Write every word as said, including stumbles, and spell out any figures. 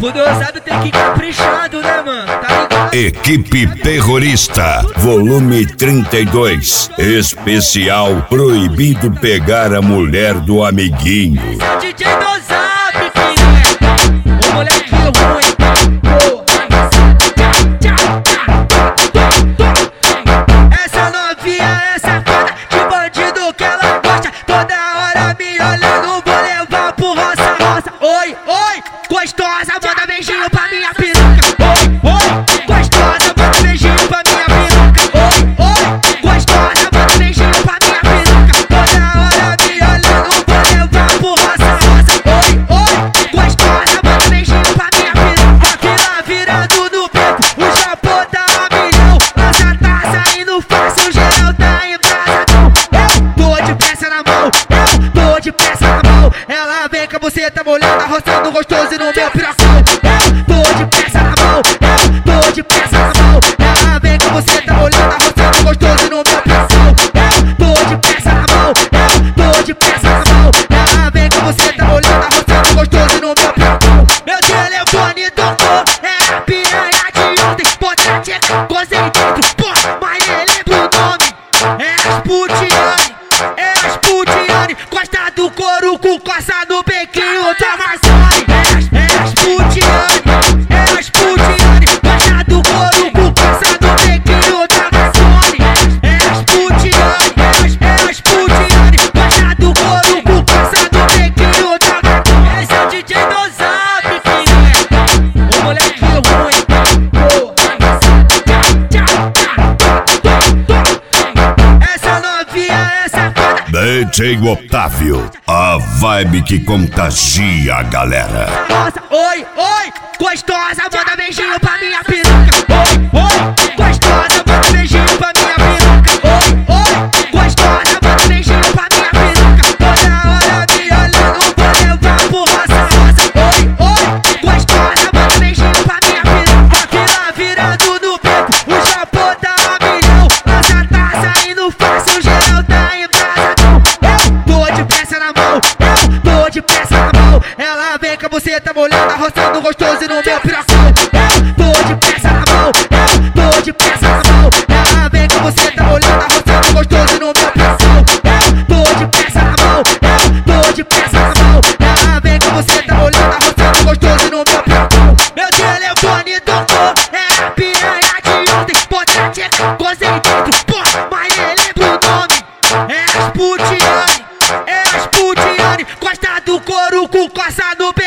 Pudosado tem que ir caprichado, né, mano? Tá ligado? Equipe Terrorista, volume trinta e dois. Especial Proibido Pegar a Mulher do Amiguinho. D J Dozap, filho. O moleque ruim. Essa novinha é safada, de bandido que ela gosta. Toda hora me olhando, vou levar pro roça, roça. Oi, oi, gostosa, manda beijinho pra minha piroca. Oi, oi, gostosa, manda beijinho pra minha piroca. Oi, oi, gostosa, manda beijinho pra minha piroca. Toda hora me olhando, vou levar pro roça, roça. Oi, oi, gostosa, manda beijinho pra minha piroca. Aquela virando no beco, o japô tá a milhão. Essa tá saindo fácil, o geral tá embrasadão. Eu tô de peça na mão, eu tô de peça na mão. Ela vem com a buceta molhada, roçando gostoso no meu piracão. Eu tô de peça na mão, eu tô de peça na mão. Ela vem com a buceta molhada, roçando gostoso no meu piracão. Eu tô de peça na mão, eu tô de peça na mão. Ela vem com a buceta molhada, roçando gostoso no meu piracão. Meu telefone tocou, é a piranha de ontem. Bota a tcheca, gozei dentro, pô, mas nem lembro o nome. É as putiane, é as putiane. Gosta do couro com coça no bequinho da Amazônia. É as putiane, é as putiane. Gosta do couro com coça no bequinho da Amazônia. É as putiane, é as putiane. Gosta do couro com coça no bequinho da Amazônia. Esse é o D J Dozap, filho. O moleque ruim. Essa novinha é safada. D J Otávio, a vibe que contagia a galera. Nossa, oi, oi, gostosa, manda beijinho pra minha piroca. Oi, oi, gostosa, manda beijinho pra minha piroca. Oi, oi, gostosa, manda beijinho pra minha piroca. Toda hora me olhando, vou levar pro roça, roça. Oi, oi, gostosa, manda beijinho pra minha piroca. Aquela virando no beco, o japô tá a milhão. Essa tá saindo fácil, o geral tá embrasadão. Eu tô de peça na mão, eu tô de peça na mão. Ela vem com a buceta molhada, roçando gostoso no meu piracão. Eu tô de peça na mão, eu tô de peça na mão. Ela vem com a buceta molhada, roçando gostoso no meu piracão. Eu tô de peça na mão, eu tô de peça na mão. Ela vem com a buceta molhada, roçando gostoso no meu piracão. Meu telefone tocou, é a piranha de ontem. Bota a tcheca, gozei dentro, pô, mas nem lembro o nome. É as putiane, é as putiane. Gosta do couro com coça no beco.